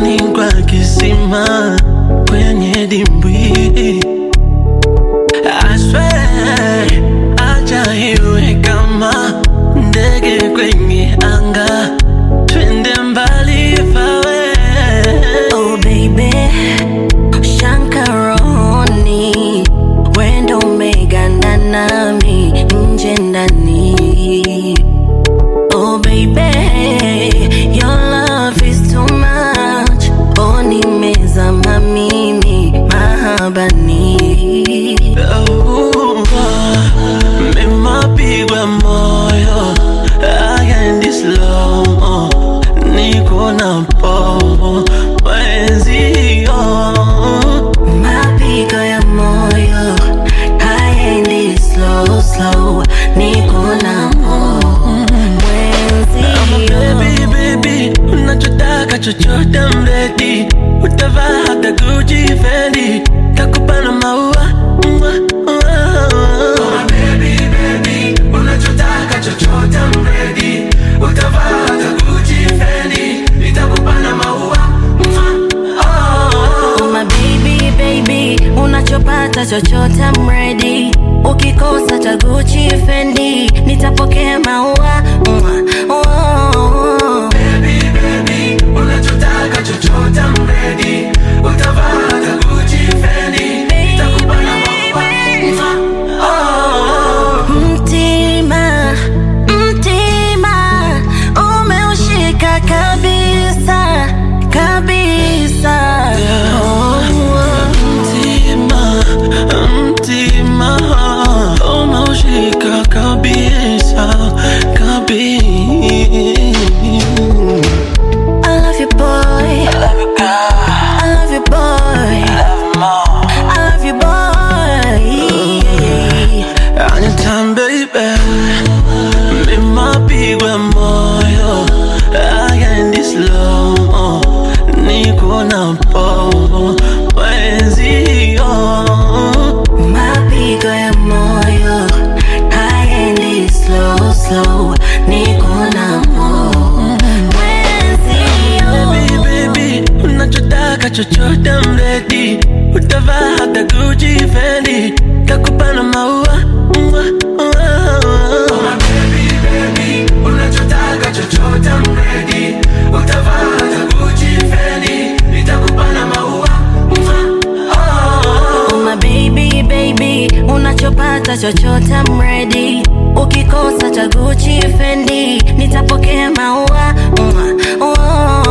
ndani kwa kisima kwenye dimbwi. I swear, acha iwe kama ndege kwenye anga, twende mbali fawe. Oh baby, Shankaroni, wendo umeganda nami nje ndani. Oh baby, your love is too much. Oh nimezama mimi mahabani. Mimapigwa moyo hayaendi slow-mo, niko na pomo wenzio. Mapigo ya moyo hayaendi slow slow, niko na pomo wenzio. Baby, unachotaka chochote I'm ready. Utavaa hata Gucci Fendi, takupa na maua. Unachotaka chochote I'm ready. Utavaa hata Gucci Fendi, nitakupa na maua. Oh my baby, baby, unachopata chochote I'm ready. Ukikosa cha Gucci Fendi, nitapokea maua. Baby, unachotaka chochote I'm ready. Utavaa hata Gucci Fendi, nitakupa na maua. Mtima, mtima, umeushika kabisa, kabisa. Mtima, umeushika kabisa, kabisa. I love you boy, I love you girl, I love you boy, I love you more. I love you boy. Anytime baby, mimapigwa moyo hayaendi slow-mo, niko na pomo wenzio. Mapigo ya moyo hayaendi slow slow, niko na pomo wenzio. Baby, unachotaka chochote I'm ready. Utavaa hata Gucci Fendi, takupa na maua. Baby, unachotaka chochote I'm ready. Utavaa hata Gucci Fendi, nitakupa na maua. Oh my baby, baby, unachopata chochote I'm ready. Ukikosa cha Gucci Fendi, nitapokea maua.